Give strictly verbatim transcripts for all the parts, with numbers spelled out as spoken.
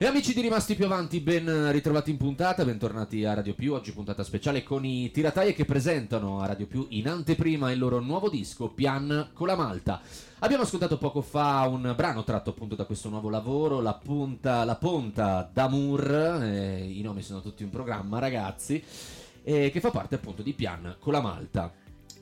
E amici di Rimasti Più Avanti, ben ritrovati in puntata, bentornati a Radio Più. Oggi puntata speciale con i Tirataie che presentano a Radio Più in anteprima il loro nuovo disco Pian con la Malta. Abbiamo ascoltato poco fa un brano tratto appunto da questo nuovo lavoro, La Punta, la Ponta d'Amour, eh, i nomi sono tutti in programma ragazzi, eh, che fa parte appunto di Pian con la Malta.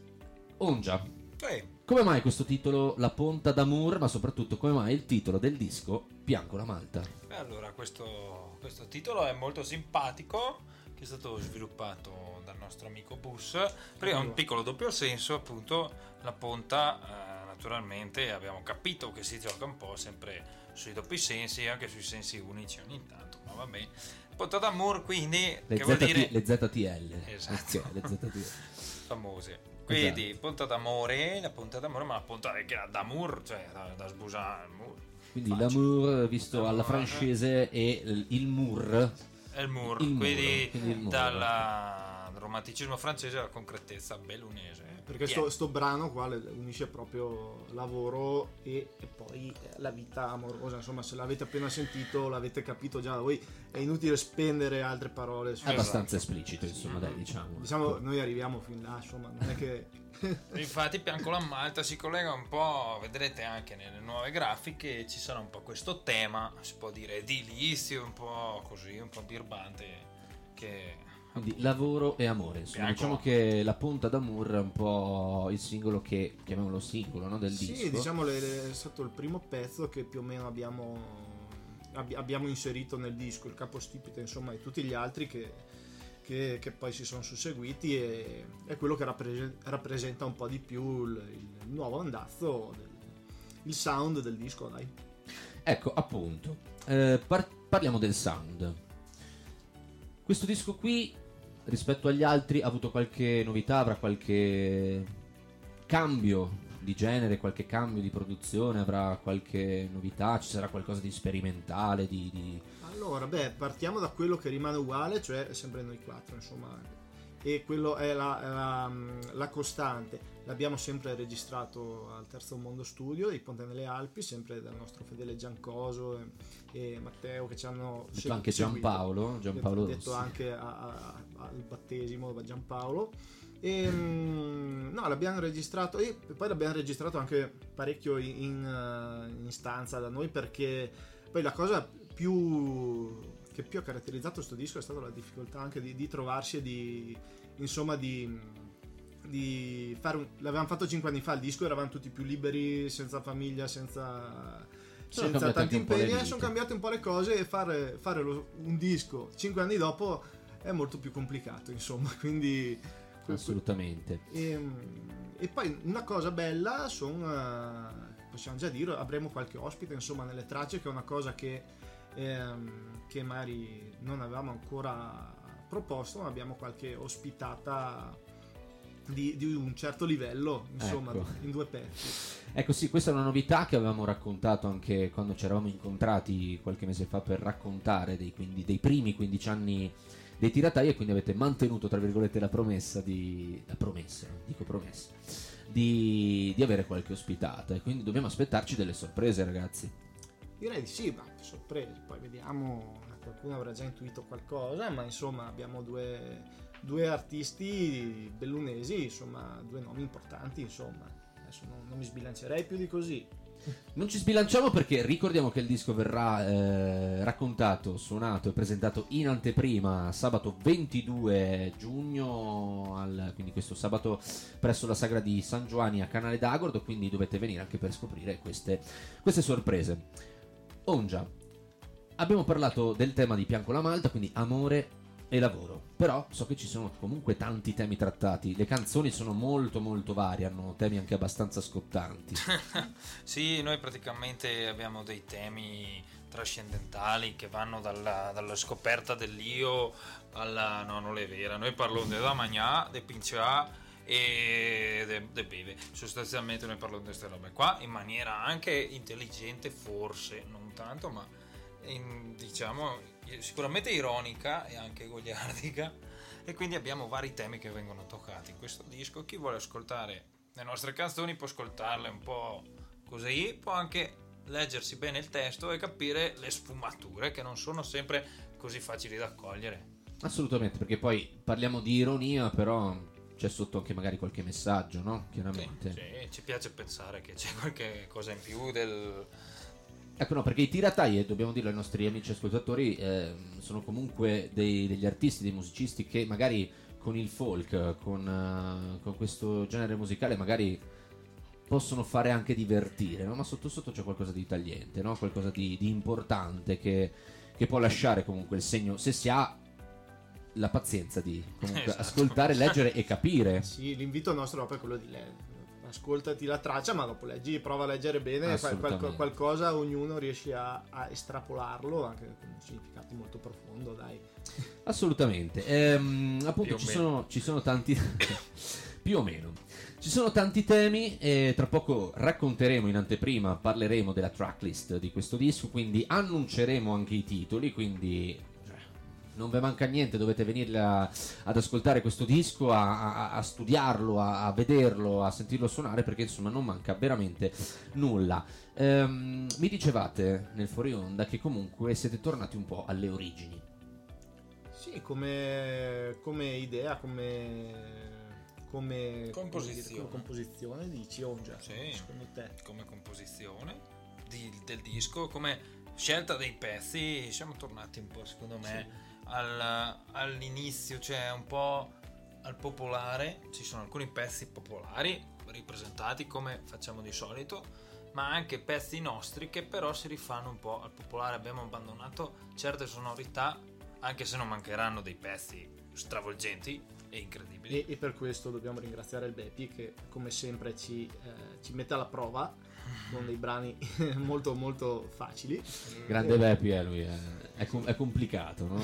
Ongia, Hey. Come mai questo titolo La Ponta d'Amour, ma soprattutto come mai il titolo del disco Pian con la Malta? Beh, allora questo, questo titolo è molto simpatico, che è stato sviluppato dal nostro amico Bus. Prima un piccolo doppio senso, appunto la ponta, eh, naturalmente abbiamo capito che si gioca un po' sempre sui doppi sensi, anche sui sensi unici ogni tanto, ma vabbè. Ponta d'Amour, quindi Le, che vuol Z T, dire le Z T L. Esatto. Ok, le Z T L. famose. Quindi ponta d'amore, la ponta d'amore, ma la ponta che ha d'amour, cioè da, da sbusare il mur. Quindi Facile. l'amour visto L'amour. alla francese e il, il mur. È il mur, Il muro, quindi, quindi il muro. dalla- dal romanticismo francese alla concretezza bellunese. Perché Pian. sto, sto brano qua le- unisce proprio lavoro e, e poi la vita amorosa. Insomma, se l'avete appena sentito, l'avete capito già voi, è inutile spendere altre parole. su- È abbastanza esplicito, insomma, dai, diciamo. Diciamo, noi arriviamo fin là, insomma, non è che... Infatti Pian con la Malta si collega un po', vedrete anche nelle nuove grafiche, ci sarà un po' questo tema, si può dire edilizio, un po' così, un po' birbante, che... Quindi lavoro e amore, insomma. Bianco. Diciamo che La Ponta d'Amour è un po' il singolo che, chiamiamolo singolo, no, del disco. Sì, diciamo le- le- è stato il primo pezzo che più o meno abbiamo, abbi- abbiamo inserito nel disco, il capostipite insomma e tutti gli altri che, che, che poi si sono susseguiti, e è quello che rappre- rappresenta un po' di più il, il nuovo andazzo, del, il sound del disco, dai. Ecco, appunto, eh, par- parliamo del sound. Questo disco qui, rispetto agli altri, ha avuto qualche novità, avrà qualche cambio di genere, qualche cambio di produzione, avrà qualche novità, ci sarà qualcosa di sperimentale, di... di... Allora, beh, partiamo da quello che rimane uguale, cioè sempre noi quattro, insomma, e quello è la, è la, la costante. L'abbiamo sempre registrato al Terzo Mondo Studio di Ponte nelle Alpi, sempre dal nostro fedele Giancoso e, e Matteo, che ci hanno detto segu- anche seguito. Giampaolo, Giampaolo detto Rossi. anche a- a- al battesimo da Giampaolo. E, mm, no, l'abbiamo registrato e poi l'abbiamo registrato anche parecchio in, in, eh, in stanza da noi, perché poi la cosa più che più ha caratterizzato questo disco è stata la difficoltà anche di, di trovarsi e di, insomma, di, di fare un, l'avevamo fatto cinque anni fa il disco, eravamo tutti più liberi, senza famiglia, senza, Sono senza cambiate tanti anche un po' le impegni, vite. sono cambiate un po' le cose, e fare, fare lo- un disco cinque anni dopo è molto più complicato, insomma, quindi Assolutamente. e, e poi una cosa bella sono, possiamo già dire, avremo qualche ospite insomma nelle tracce, che è una cosa che, ehm, che magari non avevamo ancora proposto, ma abbiamo qualche ospitata di, di un certo livello, insomma, Ecco. in due pezzi. Ecco sì, questa è una novità che avevamo raccontato anche quando ci eravamo incontrati qualche mese fa per raccontare dei, quindi, dei primi quindici anni dei Tiratai, e quindi avete mantenuto tra virgolette la promessa di... la promessa, dico promessa di, di avere qualche ospitata, e quindi dobbiamo aspettarci delle sorprese ragazzi. Direi di sì, ma sorprese, poi vediamo, qualcuno avrà già intuito qualcosa, ma insomma abbiamo due, due artisti bellunesi, insomma due nomi importanti, insomma adesso non, non mi sbilancerei più di così. Non ci sbilanciamo perché ricordiamo che il disco verrà eh, raccontato, suonato e presentato in anteprima sabato ventidue giugno, al, quindi questo sabato presso la sagra di San Giovanni a Canale d'Agordo, quindi dovete venire anche per scoprire queste, queste sorprese. Ongia, abbiamo parlato del tema di Pian con la Malta, quindi amore e lavoro, però so che ci sono comunque tanti temi trattati, le canzoni sono molto molto varie, hanno temi anche abbastanza scottanti. Sì, noi praticamente abbiamo dei temi trascendentali che vanno dalla, dalla scoperta dell'io alla... no, non è vera, noi parliamo della magnà, de pincià e de, de beve, sostanzialmente noi parliamo di queste robe qua in maniera anche intelligente, forse non tanto, ma in, diciamo sicuramente ironica e anche goliardica, e quindi abbiamo vari temi che vengono toccati in questo disco. Chi vuole ascoltare le nostre canzoni può ascoltarle un po' così, può anche leggersi bene il testo e capire le sfumature che non sono sempre così facili da cogliere. Assolutamente, perché poi parliamo di ironia, però c'è sotto anche magari qualche messaggio, no? Chiaramente. Sì, sì, ci piace pensare che c'è qualche cosa in più del... Ecco, no, perché i tiratai, e dobbiamo dirlo ai nostri amici ascoltatori, eh, sono comunque dei, degli artisti, dei musicisti che magari con il folk, con, uh, con questo genere musicale magari possono fare anche divertire, no? Ma sotto sotto c'è qualcosa di tagliente, no? Qualcosa di, di importante che, che può lasciare comunque il segno, se si ha la pazienza di comunque Esatto. ascoltare, leggere e capire. Sì, l'invito nostro è quello di leggere. Ascoltati la traccia, ma dopo leggi, prova a leggere bene, fai qual- qualcosa, ognuno riesce a, a estrapolarlo anche con significati molto profondo, dai. Assolutamente. Ehm, appunto Più ci o sono, ci sono tanti più o meno ci sono tanti temi e tra poco racconteremo in anteprima, parleremo della tracklist di questo disco, quindi annunceremo anche i titoli, quindi non ve manca niente, dovete venire a, ad ascoltare questo disco, a, a, a studiarlo, a, a vederlo, a sentirlo suonare, perché insomma non manca veramente nulla. Ehm, mi dicevate nel fuori onda che comunque siete tornati un po' alle origini. Sì, come, come idea, come... come Composizione. come dire, come composizione di Ciongia, Sì. secondo te? Come composizione di- del disco, come scelta dei pezzi, siamo tornati un po', secondo me, Sì. al- all'inizio, cioè un po' al popolare. Ci sono alcuni pezzi popolari ripresentati come facciamo di solito, ma anche pezzi nostri che però si rifanno un po' al popolare. Abbiamo abbandonato certe sonorità, anche se non mancheranno dei pezzi stravolgenti e incredibili. E, e per questo dobbiamo ringraziare il Bepi che come sempre ci, eh, ci mette alla prova con dei brani molto molto facili. Grande Eh, Beppi, eh, lui è, è, com- è complicato, no?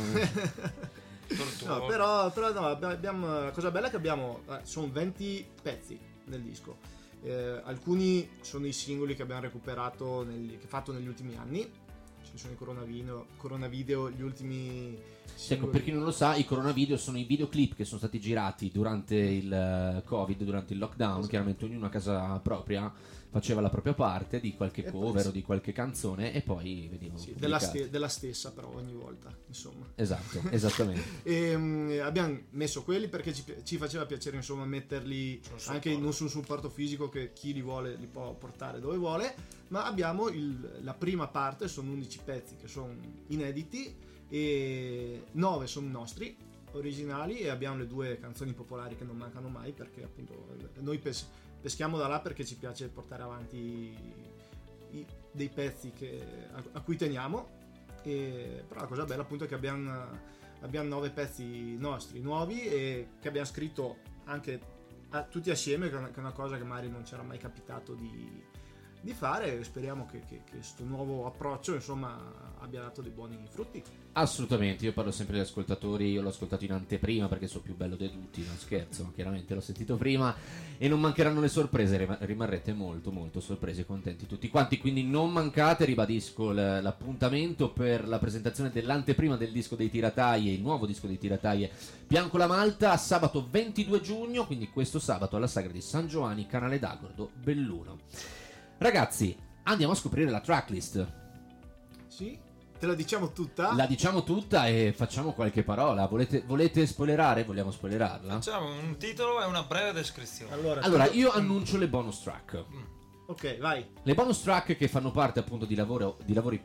Tortuoso. No, però, però no, abbiamo, la cosa bella è che abbiamo, eh, sono venti pezzi nel disco. Eh, alcuni sono i singoli che abbiamo recuperato, negli, che fatto negli ultimi anni. Ci sono i coronavideo, coronavideo gli ultimi singoli. Ecco, per chi non lo sa, i coronavideo sono i videoclip che sono stati girati durante il eh, Covid, durante il lockdown. Esatto. Chiaramente ognuno a casa propria faceva la propria parte di qualche E poi cover sì. o di qualche canzone e poi venivano Sì, della, pubblicati. ste- della stessa però ogni volta, insomma. Esatto, esattamente. E, mm, abbiamo messo quelli perché ci, pi- ci faceva piacere insomma metterli Sul anche supporto. non sul supporto fisico, che chi li vuole li può portare dove vuole, ma abbiamo il- la prima parte, sono undici pezzi che sono inediti e nove sono nostri originali, e abbiamo le due canzoni popolari che non mancano mai, perché appunto noi pes- peschiamo da là perché ci piace portare avanti i- dei pezzi che- a, a cui teniamo. E, però la cosa bella appunto è che abbiamo, abbiamo nove pezzi nostri nuovi e che abbiamo scritto anche a- tutti assieme, che è una, che è una cosa che magari non c'era mai capitato di, di fare, e speriamo che questo nuovo approccio insomma abbia dato dei buoni frutti. Assolutamente, io parlo sempre agli ascoltatori, io l'ho ascoltato in anteprima perché sono più bello di tutti, non scherzo, chiaramente l'ho sentito prima e non mancheranno le sorprese, rim- rimarrete molto molto sorpresi e contenti tutti quanti, quindi non mancate, ribadisco l- l'appuntamento per la presentazione dell'anteprima del disco dei Tiratai, il nuovo disco dei Tiratai Bianco la Malta, sabato ventidue giugno, quindi questo sabato alla Sagra di San Giovanni, Canale d'Agordo, Belluno. Ragazzi, andiamo a scoprire la tracklist. Sì, te la diciamo tutta? La diciamo tutta e facciamo qualche parola. Volete, volete spoilerare? Vogliamo spoilerarla? Facciamo un titolo e una breve descrizione. Allora, Allora, tu- io annuncio le bonus track. ok, vai. Le bonus track che fanno parte appunto di, lavoro, di lavori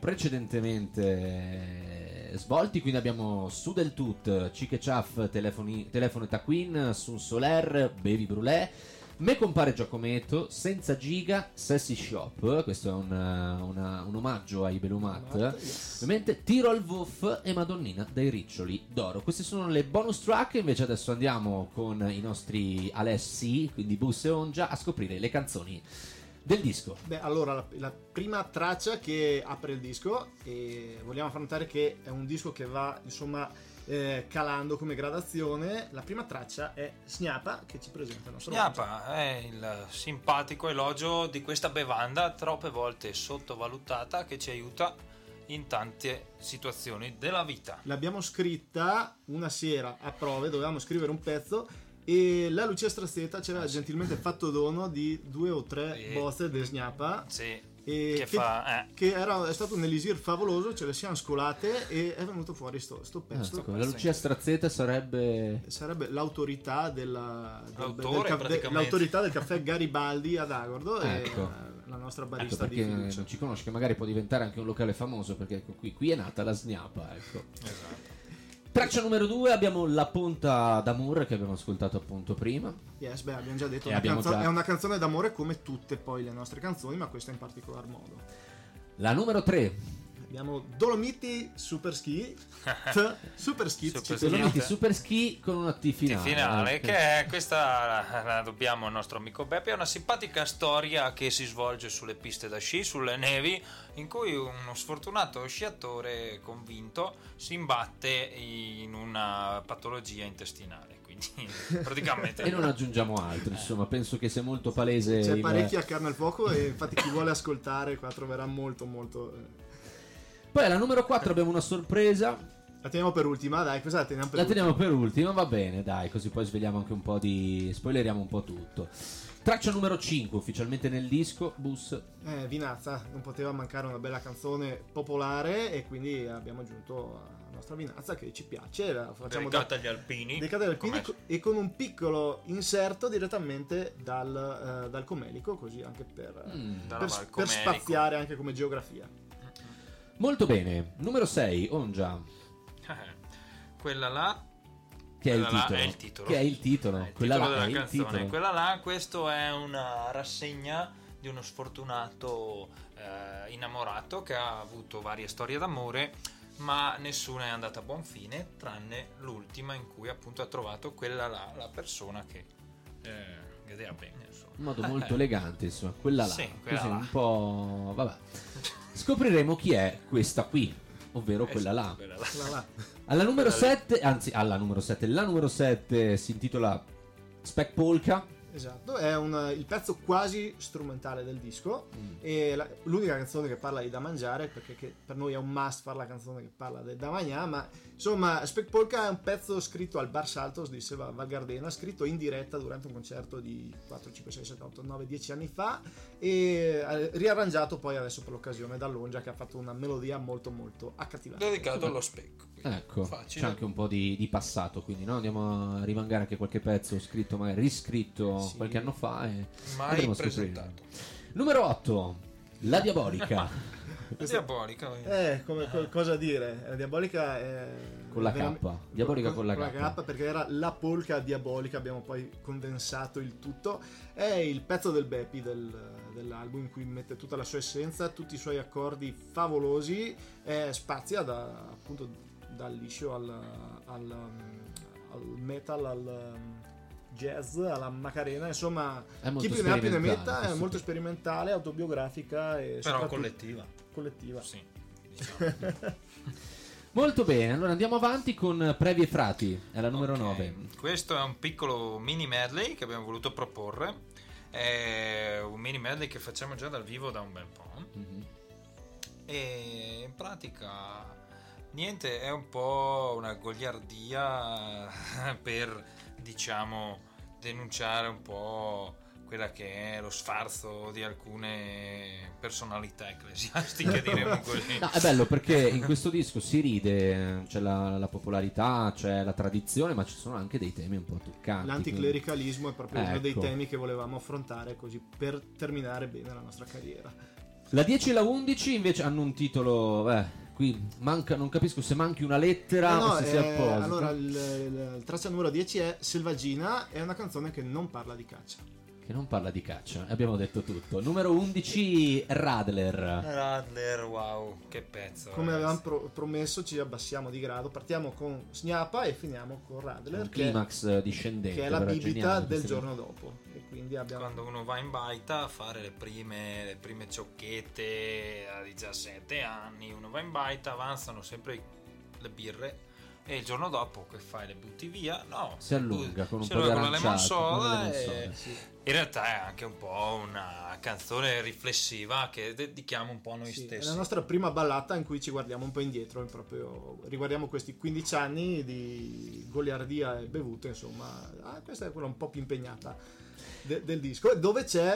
precedentemente svolti. Quindi abbiamo Su del Tut, Ciche Chaff, Telefoni, Telefono e Taquin, Sun Soler, Baby Brulè. Me compare Giacometto, Senza Giga, Sassy Shop. Questo è un, una- un omaggio ai Belumat. Yes. Ovviamente Tiro al Wuff e Madonnina dai Riccioli d'Oro. Queste sono le bonus track. Invece adesso andiamo con i nostri Alessi, quindi Bus e Ongia, a scoprire le canzoni del disco. Beh, allora la, la prima traccia che apre il disco, e vogliamo far notare che è un disco che va insomma eh, calando come gradazione. La prima traccia è Sgnapa, che ci presenta il nostro Gnapa è il simpatico elogio di questa bevanda troppe volte sottovalutata che ci aiuta in tante situazioni della vita. L'abbiamo scritta una sera a prove, dovevamo scrivere un pezzo e la Lucia Strazzetta ci aveva Ah, sì. gentilmente fatto dono di due o tre Sì. bozze di Sgnapa. Sì, E che, che, fa, eh. che era, è stato un elisir favoloso, ce le siamo scolate e è venuto fuori sto, sto pezzo. Ecco, la Lucia Strazzetta sarebbe sarebbe l'autorità della, del, L'autore, del, del, praticamente. l'autorità del caffè Garibaldi ad Agordo. Ecco. E la nostra ecco, barista di perché fiducia. non ci conosce, che magari può diventare anche un locale famoso, perché ecco, qui, qui è nata la Sgnapa, ecco. Esatto. Traccia numero due abbiamo La Ponta d'Amour, che abbiamo ascoltato appunto prima. Yes, beh, abbiamo già detto, E una abbiamo canzo- già- è una canzone d'amore come tutte poi le nostre canzoni, ma questa in particolar modo. La numero tre, Abbiamo Dolomiti Super Ski, T, Super Ski, Super ci Ski. Dolomiti Super Ski con una T finale. finale, eh. che è questa la, la dobbiamo al nostro amico Beppe. È una simpatica storia che si svolge sulle piste da sci, sulle nevi, in cui uno sfortunato sciatore convinto si imbatte in una patologia intestinale. Quindi praticamente E non aggiungiamo altro, insomma, penso che sia molto palese. C'è il- parecchia carne al fuoco e infatti chi vuole ascoltare qua troverà molto molto... eh. Poi alla numero quattro abbiamo una sorpresa. La teniamo per ultima, dai, questa la teniamo per La ultima. teniamo per ultima, va bene, dai, così poi svegliamo anche un po' di... spoileriamo un po' tutto. Traccia numero cinque, ufficialmente nel disco, Bus. Eh, Vinazza, non poteva mancare una bella canzone popolare e quindi abbiamo aggiunto la nostra Vinazza che ci piace, la facciamo da... dedicata agli alpini. dedicata agli alpini Com'è? e con un piccolo inserto direttamente dal, eh, dal Comelico, così anche per, Mm. Dalla per, Val per Comelico. spaziare anche come geografia. Molto bene. Numero sei, Ongia, Quella là che è il Quella là titolo. è il titolo. Che è il titolo. è il Quella titolo là della è il canzone. titolo. Quella là, questo è una rassegna di uno sfortunato eh, innamorato che ha avuto varie storie d'amore, ma nessuna è andata a buon fine, tranne l'ultima in cui appunto ha trovato quella là, la persona che eh, vedeva bene, insomma. In modo molto elegante, insomma, quella là. Sì, quella Così là. un po'... vabbè. Scopriremo chi è questa qui, ovvero quella là. Quella là. La, la. Alla numero Quella lì. sette, anzi alla numero sette, la numero sette si intitola Spec Polka. Esatto, è un, il pezzo quasi strumentale del disco Mm. e la- l'unica canzone che parla di da mangiare, perché che per noi è un must fare la canzone che parla del da mangiare, ma insomma Spec Polka è un pezzo scritto al Bar Saltos di Seva Val Gardena, scritto in diretta durante un concerto di quattro, cinque, sei, sette, otto, nove, dieci anni fa e eh, riarrangiato poi adesso per l'occasione da Longia, che ha fatto una melodia molto molto accattivante. Dedicato allo specco. quindi Ecco, facile. c'è anche un po' di, di passato, quindi no? Andiamo a rimangare anche qualche pezzo scritto, magari riscritto Sì. qualche anno fa e mai andremo a scoprire. presentato. Numero otto, La Diabolica. Diabolica. Eh, come co- cosa dire? La diabolica è Con la veram- K. Diabolica con la con K. K, perché era la polka diabolica, abbiamo poi condensato il tutto. È il pezzo del Beppi del- dell'album in cui mette tutta la sua essenza, tutti i suoi accordi favolosi, eh, spazia da, appunto dal liscio al, al, al metal, al jazz, alla Macarena, insomma È molto chi più ne ha più ne sperimentale, metta, è questo molto qui. sperimentale, autobiografica e Però soprattutto collettiva. collettiva. Sì. Diciamo. Molto bene, allora andiamo avanti con Previ e Frati, è la numero Ok. nove. Questo è un piccolo mini medley che abbiamo voluto proporre. È un mini medley che facciamo già dal vivo da un bel po'. Mhm. E in pratica niente, è un po' una goliardia per, diciamo, denunciare un po' quella che è lo sfarzo di alcune personalità ecclesiastiche, diremo così. No, è bello perché in questo disco si ride, c'è la, la popolarità, c'è la tradizione, ma ci sono anche dei temi un po' toccanti. L'anticlericalismo è proprio uno dei Ecco. temi che volevamo affrontare così per terminare bene la nostra carriera. La dieci e la undici invece hanno un titolo, eh, qui manca, non capisco se manchi una lettera No, no, o se sia eh, apposito. allora il, il, il traccia numero dieci è Selvaggina, è una canzone che non parla di caccia. Che non parla di caccia, abbiamo detto tutto. Numero undici, Radler. Radler, wow, che pezzo. Come ragazzi. avevamo pro- promesso ci abbassiamo di grado, partiamo con Sgnapa e finiamo con Radler, Un che, è- climax discendente. che è la però bibita geniale del questa giorno dopo. E quindi abbiamo... Quando uno va in baita a fare le prime, le prime ciocchette a diciassette anni, uno va in baita, avanzano sempre le birre e il giorno dopo che fai le butti via, no, Si allunga con un si po' di allunga con la lemon aranciato, con la soda lemon e- soda. Sì. in realtà è anche un po' una canzone riflessiva che dedichiamo un po' a noi Sì, è stessi. la nostra prima ballata in cui ci guardiamo un po' indietro, proprio riguardiamo questi quindici anni di goliardia e bevute, insomma. Ah, questa è quella un po' più impegnata de- del disco, dove c'è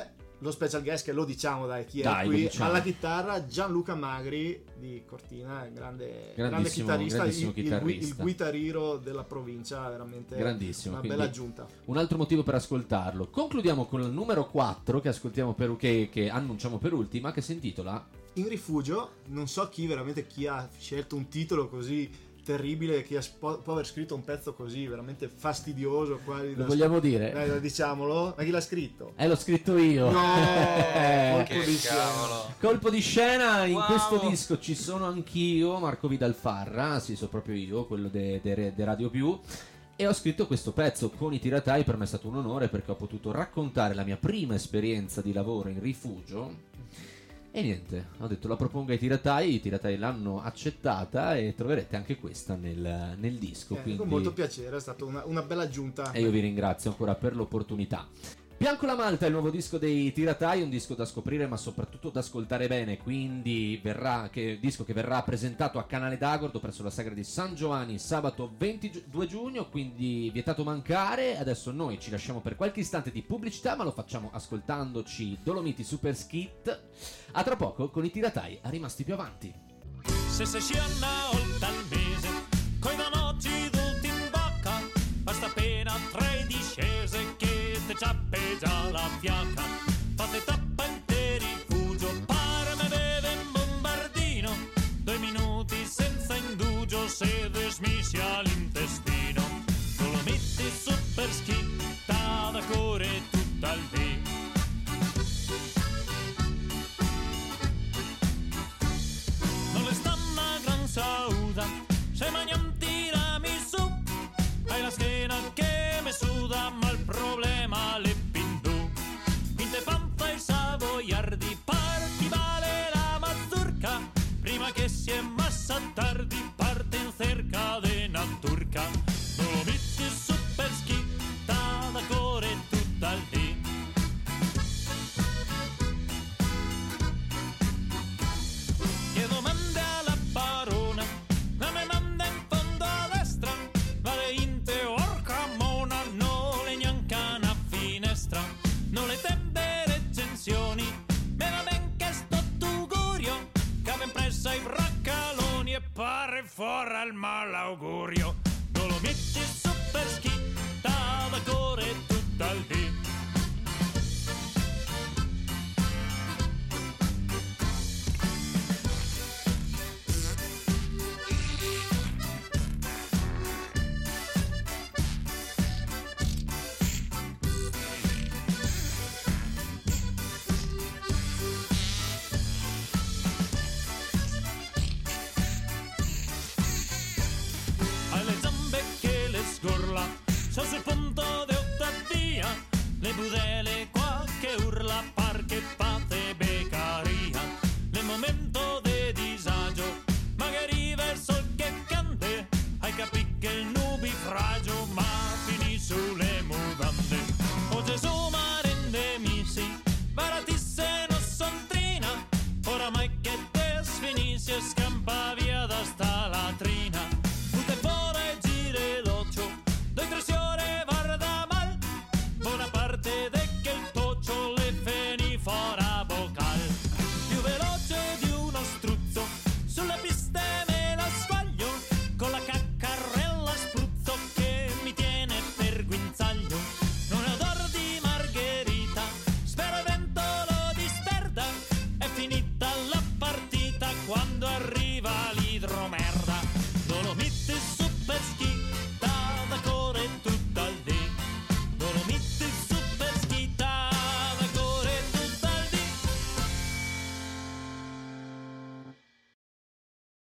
lo special guest che lo diciamo, dai, chi è Dai, qui, diciamo. alla chitarra Gianluca Magri di Cortina, grande, grande Grandissimo- chitarrista, grandissimo il, il, chitarrista. il guitariro della provincia, veramente Grandissimo, una quindi bella aggiunta. un altro motivo per ascoltarlo. Concludiamo con il numero quattro che ascoltiamo per, che, che annunciamo per ultima, che si intitola In rifugio, non so chi veramente chi ha scelto un titolo così terribile, chi ha, può aver scritto un pezzo così veramente fastidioso, quasi Lo da- vogliamo dire? Dai, diciamolo, ma chi l'ha scritto? Eh, l'ho scritto io. No, Eh, colpo di scena. cavolo. Colpo di scena, in Wow. questo disco ci sono anch'io, Marco Vidalfarra, sì, so proprio io, quello de, de- de Radio Più, e ho scritto questo pezzo con i tiratai. Per me è stato un onore perché ho potuto raccontare la mia prima esperienza di lavoro in rifugio. E niente, ho detto la propongo ai tiratai, i tiratai l'hanno accettata e troverete anche questa nel, nel disco. Eh, quindi... Con molto piacere, è stata una, una bella aggiunta. E io vi ringrazio ancora per l'opportunità. Bianco la Malta è il nuovo disco dei tiratai, un disco da scoprire ma soprattutto da ascoltare bene, quindi verrà, che, disco che verrà presentato a Canale d'Agordo presso la sagra di San Giovanni sabato ventidue giugno, quindi vietato mancare. Adesso noi ci lasciamo per qualche istante di pubblicità, ma lo facciamo ascoltandoci Dolomiti Super Skit. A tra poco con i tiratai a Rimasti Più Avanti. Se si scianna oltre il mese, coi danoti tutti in bocca, basta appena tre discese che te ciappeggia la fiacca. Fate tappa in te rifugio, pare me beve un bombardino, due minuti senza indugio se desmissia l'intestino. Dolomiti Super Skit, da core tutta il dì. Sauda, se mangiam tiramisù, hai la schiena che me suda, ma il problema le pindù. Vinte panza e savoiardi, parti vale la mazurka, prima che si è massa tardi, parte in cerca de una turca. Dolomiti Super Skit, da core tutta il dì. Che domande alla barona, la me manda in fondo a destra, vale in te orca mona, non le neanche una finestra, non le tempe recensioni, me la ben che sto tugurio, che avem presa i braccaloni e pare fuori al malaugurio. Dolomiti Super Skit, da core tutta il dì.